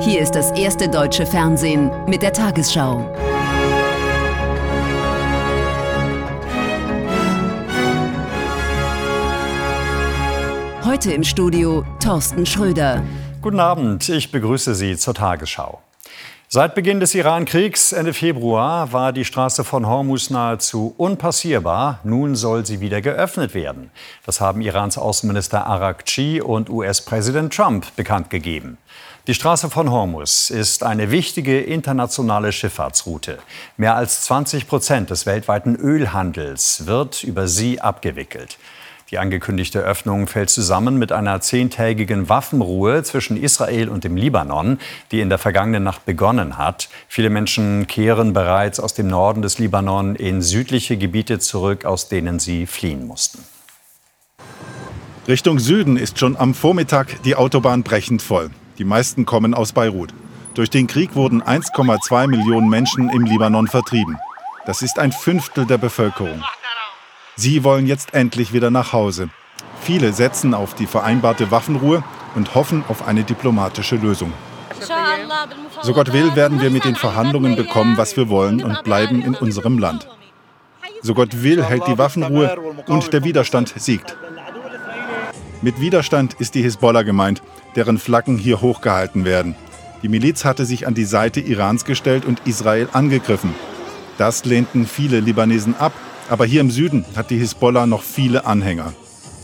Hier ist das erste deutsche Fernsehen mit der Tagesschau. Heute im Studio Thorsten Schröder. Guten Abend, ich begrüße Sie zur Tagesschau. Seit Beginn des Iran-Kriegs Ende Februar war die Straße von Hormuz nahezu unpassierbar. Nun soll sie wieder geöffnet werden. Das haben Irans Außenminister Araghchi und US-Präsident Trump bekannt gegeben. Die Straße von Hormuz ist eine wichtige internationale Schifffahrtsroute. Mehr als 20% des weltweiten Ölhandels wird über sie abgewickelt. Die angekündigte Öffnung fällt zusammen mit einer 10-tägigen Waffenruhe zwischen Israel und dem Libanon, die in der vergangenen Nacht begonnen hat. Viele Menschen kehren bereits aus dem Norden des Libanon in südliche Gebiete zurück, aus denen sie fliehen mussten. Richtung Süden ist schon am Vormittag die Autobahn brechend voll. Die meisten kommen aus Beirut. Durch den Krieg wurden 1,2 Millionen Menschen im Libanon vertrieben. Das ist ein Fünftel der Bevölkerung. Sie wollen jetzt endlich wieder nach Hause. Viele setzen auf die vereinbarte Waffenruhe und hoffen auf eine diplomatische Lösung. So Gott will, werden wir mit den Verhandlungen bekommen, was wir wollen und bleiben in unserem Land. So Gott will, hält die Waffenruhe und der Widerstand siegt. Mit Widerstand ist die Hisbollah gemeint, deren Flaggen hier hochgehalten werden. Die Miliz hatte sich an die Seite Irans gestellt und Israel angegriffen. Das lehnten viele Libanesen ab. Aber hier im Süden hat die Hisbollah noch viele Anhänger.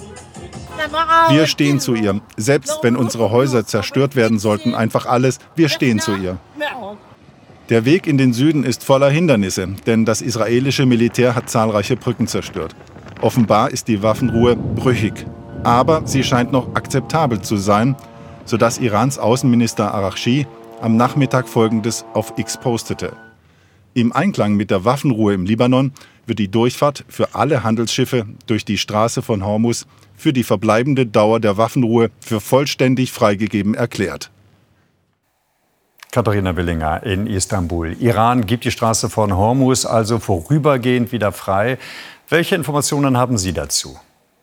Wir stehen zu ihr. Selbst wenn unsere Häuser zerstört werden sollten, einfach alles, wir stehen zu ihr. Der Weg in den Süden ist voller Hindernisse, denn das israelische Militär hat zahlreiche Brücken zerstört. Offenbar ist die Waffenruhe brüchig. Aber sie scheint noch akzeptabel zu sein, sodass Irans Außenminister Araghchi am Nachmittag Folgendes auf X postete. Im Einklang mit der Waffenruhe im Libanon wird die Durchfahrt für alle Handelsschiffe durch die Straße von Hormuz für die verbleibende Dauer der Waffenruhe für vollständig freigegeben erklärt. Katharina Willinger in Istanbul. Iran gibt die Straße von Hormuz also vorübergehend wieder frei. Welche Informationen haben Sie dazu?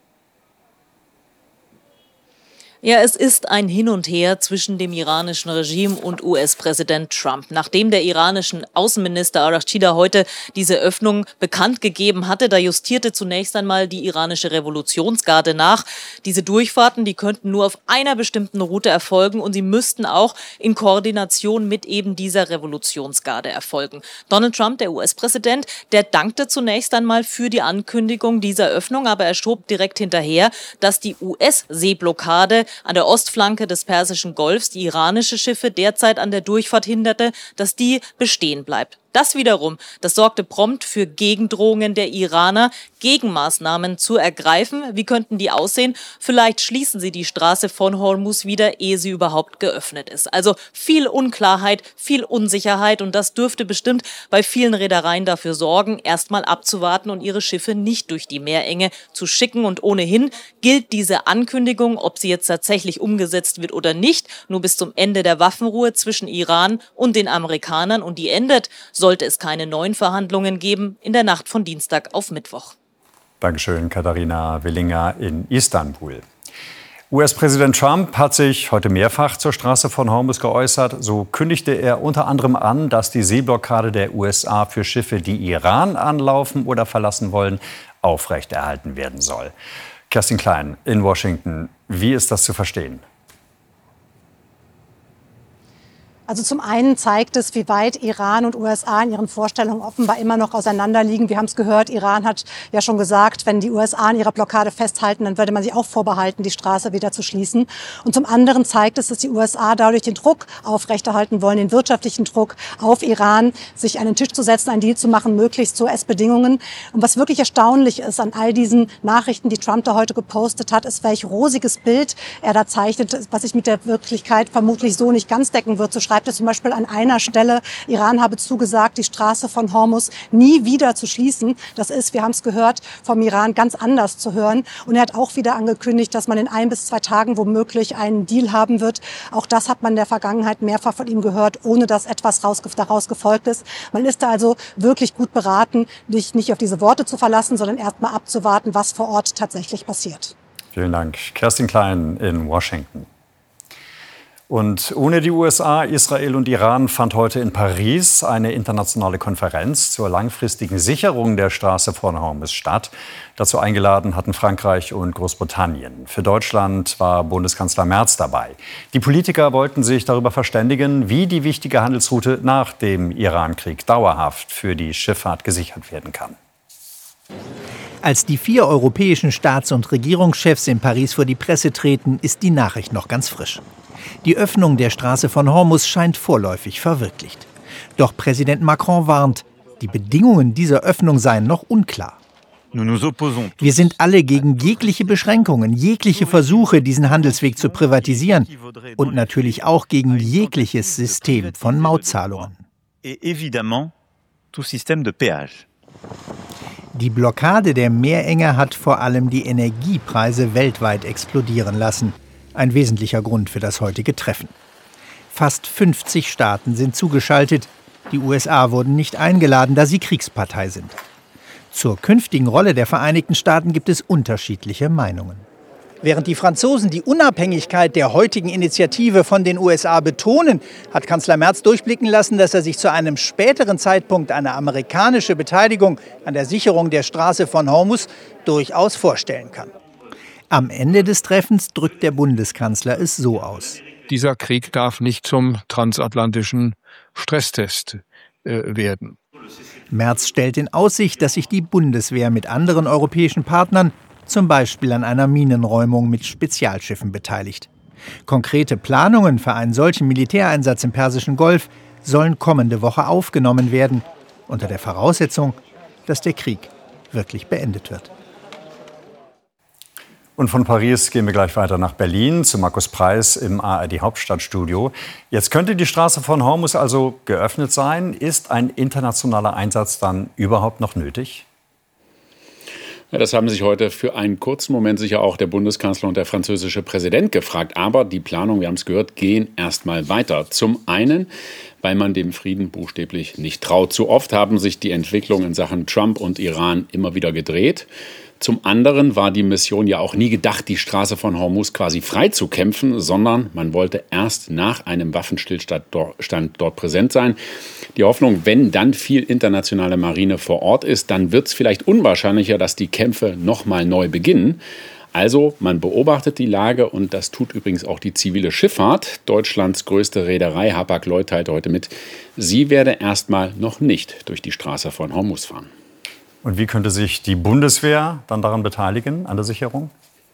Ja, es ist ein Hin und Her zwischen dem iranischen Regime und US-Präsident Trump. Nachdem der iranische Außenminister Araghchi heute diese Öffnung bekannt gegeben hatte, da justierte zunächst einmal die iranische Revolutionsgarde nach. Diese Durchfahrten, die könnten nur auf einer bestimmten Route erfolgen und sie müssten auch in Koordination mit eben dieser Revolutionsgarde erfolgen. Donald Trump, der US-Präsident, der dankte zunächst einmal für die Ankündigung dieser Öffnung, aber er schob direkt hinterher, dass die US-Seeblockade an der Ostflanke des Persischen Golfs die iranische Schiffe derzeit an der Durchfahrt hinderte, dass die bestehen bleibt. Das wiederum, das sorgte prompt für Gegendrohungen der Iraner, Gegenmaßnahmen zu ergreifen. Wie könnten die aussehen? Vielleicht schließen sie die Straße von Hormuz wieder, ehe sie überhaupt geöffnet ist. Also viel Unklarheit, viel Unsicherheit und das dürfte bestimmt bei vielen Reedereien dafür sorgen, erstmal abzuwarten und ihre Schiffe nicht durch die Meerenge zu schicken. Und ohnehin gilt diese Ankündigung, ob sie jetzt tatsächlich umgesetzt wird oder nicht, nur bis zum Ende der Waffenruhe zwischen Iran und den Amerikanern und die endet, sollte es keine neuen Verhandlungen geben, in der Nacht von Dienstag auf Mittwoch. Dankeschön, Katharina Willinger in Istanbul. US-Präsident Trump hat sich heute mehrfach zur Straße von Hormuz geäußert. So kündigte er unter anderem an, dass die Seeblockade der USA für Schiffe, die Iran anlaufen oder verlassen wollen, aufrechterhalten werden soll. Kerstin Klein in Washington. Wie ist das zu verstehen? Also zum einen zeigt es, wie weit Iran und USA in ihren Vorstellungen offenbar immer noch auseinanderliegen. Wir haben es gehört, Iran hat ja schon gesagt, wenn die USA an ihrer Blockade festhalten, dann würde man sich auch vorbehalten, die Straße wieder zu schließen. Und zum anderen zeigt es, dass die USA dadurch den Druck aufrechterhalten wollen, den wirtschaftlichen Druck auf Iran, sich an den Tisch zu setzen, einen Deal zu machen, möglichst zu US-Bedingungen. Und was wirklich erstaunlich ist an all diesen Nachrichten, die Trump da heute gepostet hat, ist, welch rosiges Bild er da zeichnet, was sich mit der Wirklichkeit vermutlich so nicht ganz decken wird. So schreibt er zum Beispiel an einer Stelle, Iran habe zugesagt, die Straße von Hormuz nie wieder zu schließen. Das ist, wir haben es gehört, vom Iran ganz anders zu hören. Und er hat auch wieder angekündigt, dass man in 1 bis 2 Tagen womöglich einen Deal haben wird. Auch das hat man in der Vergangenheit mehrfach von ihm gehört, ohne dass etwas daraus gefolgt ist. Man ist da also wirklich gut beraten, sich nicht auf diese Worte zu verlassen, sondern erst mal abzuwarten, was vor Ort tatsächlich passiert. Vielen Dank. Kerstin Klein in Washington. Und ohne die USA, Israel und Iran fand heute in Paris eine internationale Konferenz zur langfristigen Sicherung der Straße von Hormuz statt. Dazu eingeladen hatten Frankreich und Großbritannien. Für Deutschland war Bundeskanzler Merz dabei. Die Politiker wollten sich darüber verständigen, wie die wichtige Handelsroute nach dem Iran-Krieg dauerhaft für die Schifffahrt gesichert werden kann. Als die 4 europäischen Staats- und Regierungschefs in Paris vor die Presse treten, ist die Nachricht noch ganz frisch. Die Öffnung der Straße von Hormuz scheint vorläufig verwirklicht. Doch Präsident Macron warnt, die Bedingungen dieser Öffnung seien noch unklar. Wir sind alle gegen jegliche Beschränkungen, jegliche Versuche, diesen Handelsweg zu privatisieren und natürlich auch gegen jegliches System von Mautzahlungen. Die Blockade der Meerenge hat vor allem die Energiepreise weltweit explodieren lassen. Ein wesentlicher Grund für das heutige Treffen. Fast 50 Staaten sind zugeschaltet. Die USA wurden nicht eingeladen, da sie Kriegspartei sind. Zur künftigen Rolle der Vereinigten Staaten gibt es unterschiedliche Meinungen. Während die Franzosen die Unabhängigkeit der heutigen Initiative von den USA betonen, hat Kanzler Merz durchblicken lassen, dass er sich zu einem späteren Zeitpunkt eine amerikanische Beteiligung an der Sicherung der Straße von Hormuz durchaus vorstellen kann. Am Ende des Treffens drückt der Bundeskanzler es so aus. Dieser Krieg darf nicht zum transatlantischen Stresstest werden. Merz stellt in Aussicht, dass sich die Bundeswehr mit anderen europäischen Partnern, zum Beispiel an einer Minenräumung mit Spezialschiffen, beteiligt. Konkrete Planungen für einen solchen Militäreinsatz im Persischen Golf sollen kommende Woche aufgenommen werden, unter der Voraussetzung, dass der Krieg wirklich beendet wird. Und von Paris gehen wir gleich weiter nach Berlin zu Markus Preis im ARD Hauptstadtstudio. Jetzt könnte die Straße von Hormuz also geöffnet sein. Ist ein internationaler Einsatz dann überhaupt noch nötig? Ja, das haben sich heute für einen kurzen Moment sicher auch der Bundeskanzler und der französische Präsident gefragt. Aber die Planungen, wir haben es gehört, gehen erst mal weiter. Zum einen, weil man dem Frieden buchstäblich nicht traut. Zu oft haben sich die Entwicklungen in Sachen Trump und Iran immer wieder gedreht. Zum anderen war die Mission ja auch nie gedacht, die Straße von Hormuz quasi frei zu kämpfen, sondern man wollte erst nach einem Waffenstillstand dort präsent sein. Die Hoffnung, wenn dann viel internationale Marine vor Ort ist, dann wird es vielleicht unwahrscheinlicher, dass die Kämpfe nochmal neu beginnen. Also man beobachtet die Lage und das tut übrigens auch die zivile Schifffahrt. Deutschlands größte Reederei Hapag-Lloyd teilte heute mit, sie werde erstmal noch nicht durch die Straße von Hormuz fahren. Und wie könnte sich die Bundeswehr dann daran beteiligen, an der Sicherung?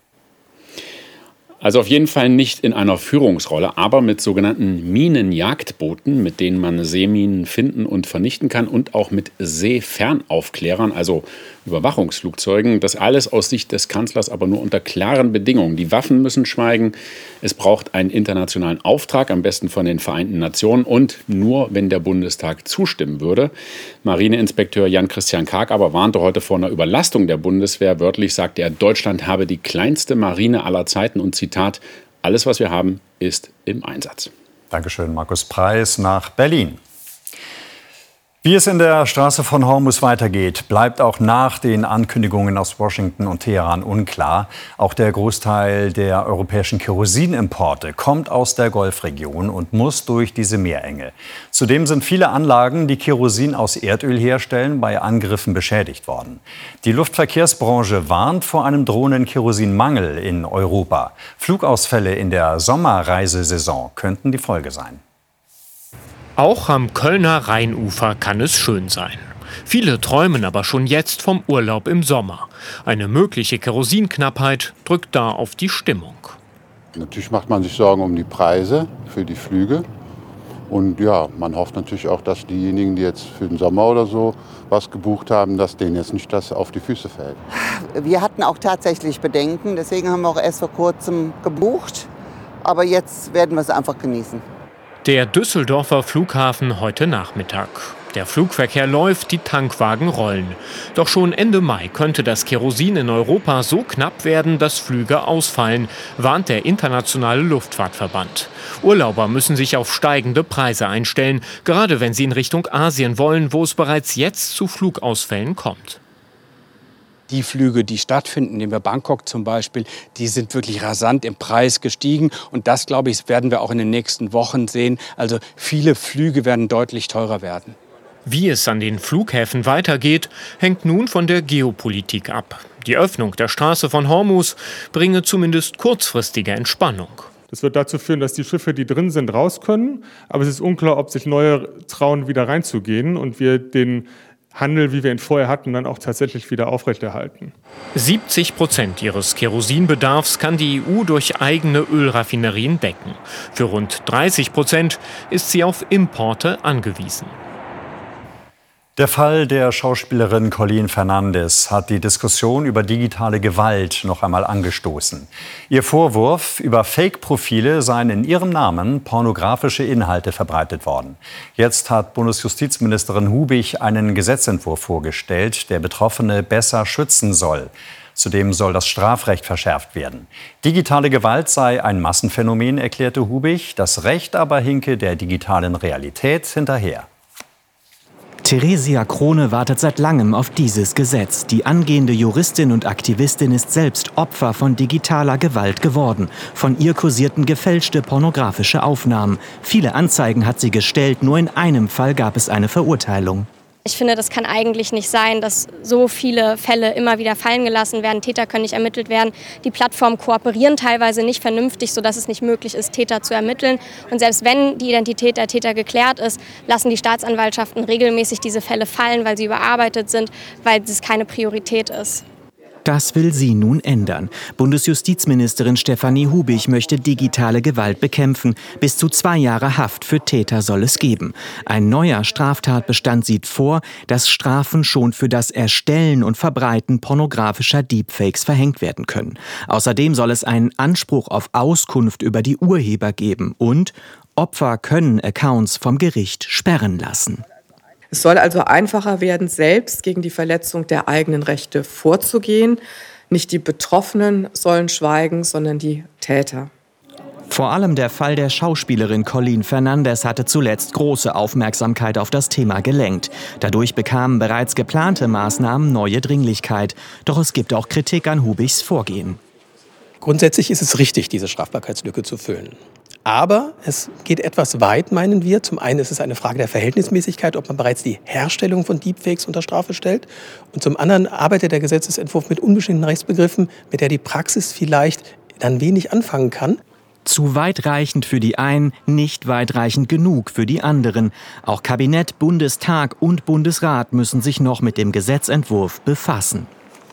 Also auf jeden Fall nicht in einer Führungsrolle, aber mit sogenannten Minenjagdbooten, mit denen man Seeminen finden und vernichten kann und auch mit Seefernaufklärern, also Überwachungsflugzeugen. Das alles aus Sicht des Kanzlers aber nur unter klaren Bedingungen. Die Waffen müssen schweigen, es braucht einen internationalen Auftrag, am besten von den Vereinten Nationen und nur, wenn der Bundestag zustimmen würde. Marineinspekteur Jan-Christian Karg aber warnte heute vor einer Überlastung der Bundeswehr. Wörtlich sagte er, Deutschland habe die kleinste Marine aller Zeiten und Zitat, alles, was wir haben, ist im Einsatz. Dankeschön, Markus Preis nach Berlin. Wie es in der Straße von Hormuz weitergeht, bleibt auch nach den Ankündigungen aus Washington und Teheran unklar. Auch der Großteil der europäischen Kerosinimporte kommt aus der Golfregion und muss durch diese Meerenge. Zudem sind viele Anlagen, die Kerosin aus Erdöl herstellen, bei Angriffen beschädigt worden. Die Luftverkehrsbranche warnt vor einem drohenden Kerosinmangel in Europa. Flugausfälle in der Sommerreisesaison könnten die Folge sein. Auch am Kölner Rheinufer kann es schön sein. Viele träumen aber schon jetzt vom Urlaub im Sommer. Eine mögliche Kerosinknappheit drückt da auf die Stimmung. Natürlich macht man sich Sorgen um die Preise für die Flüge. Und ja, man hofft natürlich auch, dass diejenigen, die jetzt für den Sommer oder so was gebucht haben, dass denen jetzt nicht das auf die Füße fällt. Wir hatten auch tatsächlich Bedenken, deswegen haben wir auch erst vor kurzem gebucht. Aber jetzt werden wir es einfach genießen. Der Düsseldorfer Flughafen heute Nachmittag. Der Flugverkehr läuft, die Tankwagen rollen. Doch schon Ende Mai könnte das Kerosin in Europa so knapp werden, dass Flüge ausfallen, warnt der Internationale Luftfahrtverband. Urlauber müssen sich auf steigende Preise einstellen, gerade wenn sie in Richtung Asien wollen, wo es bereits jetzt zu Flugausfällen kommt. Die Flüge, die stattfinden, nehmen wir Bangkok zum Beispiel, die sind wirklich rasant im Preis gestiegen. Und das, glaube ich, werden wir auch in den nächsten Wochen sehen. Also viele Flüge werden deutlich teurer werden. Wie es an den Flughäfen weitergeht, hängt nun von der Geopolitik ab. Die Öffnung der Straße von Hormuz bringe zumindest kurzfristige Entspannung. Das wird dazu führen, dass die Schiffe, die drin sind, raus können. Aber es ist unklar, ob sich neue trauen, wieder reinzugehen und wir den Handel, wie wir ihn vorher hatten, dann auch tatsächlich wieder aufrechterhalten. 70% ihres Kerosinbedarfs kann die EU durch eigene Ölraffinerien decken. Für rund 30% ist sie auf Importe angewiesen. Der Fall der Schauspielerin Colleen Fernandes hat die Diskussion über digitale Gewalt noch einmal angestoßen. Ihr Vorwurf, über Fake-Profile seien in ihrem Namen pornografische Inhalte verbreitet worden. Jetzt hat Bundesjustizministerin Hubig einen Gesetzentwurf vorgestellt, der Betroffene besser schützen soll. Zudem soll das Strafrecht verschärft werden. Digitale Gewalt sei ein Massenphänomen, erklärte Hubig. Das Recht aber hinke der digitalen Realität hinterher. Theresia Krone wartet seit langem auf dieses Gesetz. Die angehende Juristin und Aktivistin ist selbst Opfer von digitaler Gewalt geworden. Von ihr kursierten gefälschte pornografische Aufnahmen. Viele Anzeigen hat sie gestellt, nur in einem Fall gab es eine Verurteilung. Ich finde, das kann eigentlich nicht sein, dass so viele Fälle immer wieder fallen gelassen werden. Täter können nicht ermittelt werden. Die Plattformen kooperieren teilweise nicht vernünftig, sodass es nicht möglich ist, Täter zu ermitteln. Und selbst wenn die Identität der Täter geklärt ist, lassen die Staatsanwaltschaften regelmäßig diese Fälle fallen, weil sie überarbeitet sind, weil es keine Priorität ist. Das will sie nun ändern. Bundesjustizministerin Stefanie Hubig möchte digitale Gewalt bekämpfen. Bis zu 2 Jahre Haft für Täter soll es geben. Ein neuer Straftatbestand sieht vor, dass Strafen schon für das Erstellen und Verbreiten pornografischer Deepfakes verhängt werden können. Außerdem soll es einen Anspruch auf Auskunft über die Urheber geben und Opfer können Accounts vom Gericht sperren lassen. Es soll also einfacher werden, selbst gegen die Verletzung der eigenen Rechte vorzugehen. Nicht die Betroffenen sollen schweigen, sondern die Täter. Vor allem der Fall der Schauspielerin Colleen Fernandes hatte zuletzt große Aufmerksamkeit auf das Thema gelenkt. Dadurch bekamen bereits geplante Maßnahmen neue Dringlichkeit. Doch es gibt auch Kritik an Hubigs Vorgehen. Grundsätzlich ist es richtig, diese Strafbarkeitslücke zu füllen. Aber es geht etwas weit, meinen wir. Zum einen ist es eine Frage der Verhältnismäßigkeit, ob man bereits die Herstellung von Deepfakes unter Strafe stellt. Und zum anderen arbeitet der Gesetzesentwurf mit unbestimmten Rechtsbegriffen, mit der die Praxis vielleicht dann wenig anfangen kann. Zu weitreichend für die einen, nicht weitreichend genug für die anderen. Auch Kabinett, Bundestag und Bundesrat müssen sich noch mit dem Gesetzentwurf befassen.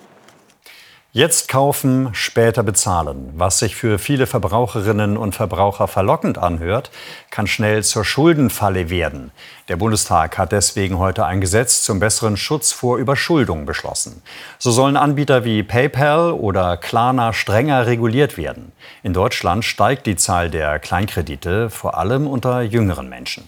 Jetzt kaufen, später bezahlen. Was sich für viele Verbraucherinnen und Verbraucher verlockend anhört, kann schnell zur Schuldenfalle werden. Der Bundestag hat deswegen heute ein Gesetz zum besseren Schutz vor Überschuldung beschlossen. So sollen Anbieter wie PayPal oder Klarna strenger reguliert werden. In Deutschland steigt die Zahl der Kleinkredite, vor allem unter jüngeren Menschen.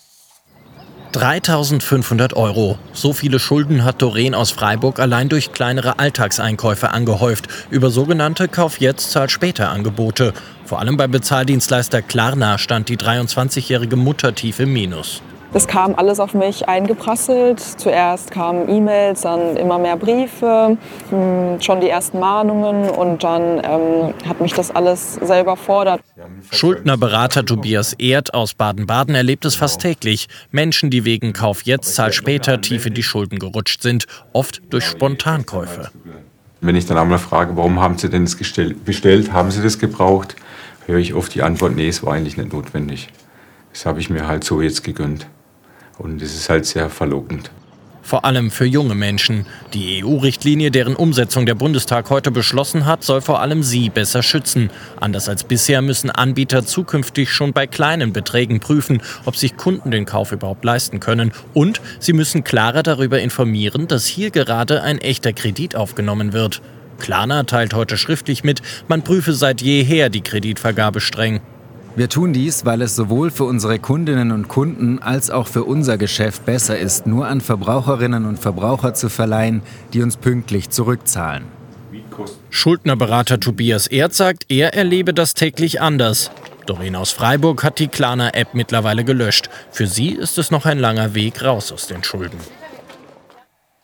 3.500 €. So viele Schulden hat Doreen aus Freiburg allein durch kleinere Alltagseinkäufe angehäuft. Über sogenannte Kauf-jetzt-zahl-später-Angebote. Vor allem beim Bezahldienstleister Klarna stand die 23-jährige Mutter tief im Minus. Das kam alles auf mich eingeprasselt. Zuerst kamen E-Mails, dann immer mehr Briefe, schon die ersten Mahnungen und dann hat mich das alles selber fordert. Schuldnerberater Tobias Erd aus Baden-Baden erlebt es fast täglich. Menschen, die wegen Kauf jetzt, Zahl später tief in die Schulden gerutscht sind, oft durch Spontankäufe. Wenn ich dann einmal frage, warum haben Sie denn das bestellt, haben Sie das gebraucht, höre ich oft die Antwort, nee, es war eigentlich nicht notwendig. Das habe ich mir halt so jetzt gegönnt. Und es ist halt sehr verlockend. Vor allem für junge Menschen. Die EU-Richtlinie, deren Umsetzung der Bundestag heute beschlossen hat, soll vor allem sie besser schützen. Anders als bisher müssen Anbieter zukünftig schon bei kleinen Beträgen prüfen, ob sich Kunden den Kauf überhaupt leisten können. Und sie müssen klarer darüber informieren, dass hier gerade ein echter Kredit aufgenommen wird. Klarna teilt heute schriftlich mit, man prüfe seit jeher die Kreditvergabe streng. Wir tun dies, weil es sowohl für unsere Kundinnen und Kunden als auch für unser Geschäft besser ist, nur an Verbraucherinnen und Verbraucher zu verleihen, die uns pünktlich zurückzahlen. Schuldnerberater Tobias Erd sagt, er erlebe das täglich anders. Doreen aus Freiburg hat die Klarna-App mittlerweile gelöscht. Für sie ist es noch ein langer Weg raus aus den Schulden.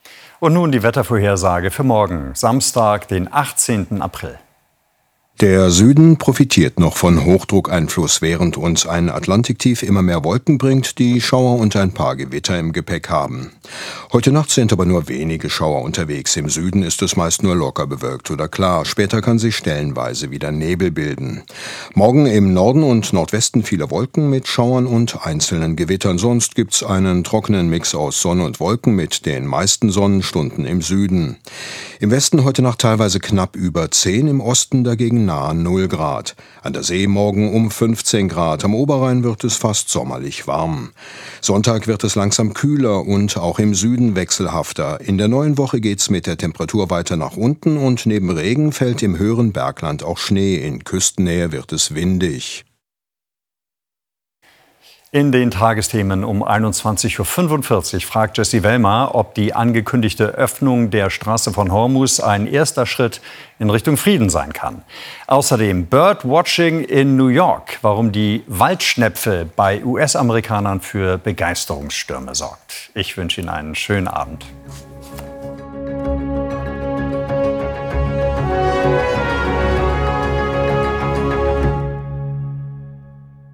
Und nun die Wettervorhersage für morgen, Samstag, den 18. April. Der Süden profitiert noch von Hochdruckeinfluss, während uns ein Atlantiktief immer mehr Wolken bringt, die Schauer und ein paar Gewitter im Gepäck haben. Heute Nacht sind aber nur wenige Schauer unterwegs. Im Süden ist es meist nur locker bewölkt oder klar. Später kann sich stellenweise wieder Nebel bilden. Morgen im Norden und Nordwesten viele Wolken mit Schauern und einzelnen Gewittern. Sonst gibt's einen trockenen Mix aus Sonne und Wolken mit den meisten Sonnenstunden im Süden. Im Westen heute Nacht teilweise knapp über 10, im Osten dagegen nahe 0 Grad. An der See morgen um 15 Grad. Am Oberrhein wird es fast sommerlich warm. Sonntag wird es langsam kühler und auch im Süden wechselhafter. In der neuen Woche geht's mit der Temperatur weiter nach unten und neben Regen fällt im höheren Bergland auch Schnee. In Küstennähe wird es windig. In den Tagesthemen um 21.45 Uhr fragt Jessie Wellmer, ob die angekündigte Öffnung der Straße von Hormuz ein erster Schritt in Richtung Frieden sein kann. Außerdem Birdwatching in New York, warum die Waldschnepfe bei US-Amerikanern für Begeisterungsstürme sorgt. Ich wünsche Ihnen einen schönen Abend.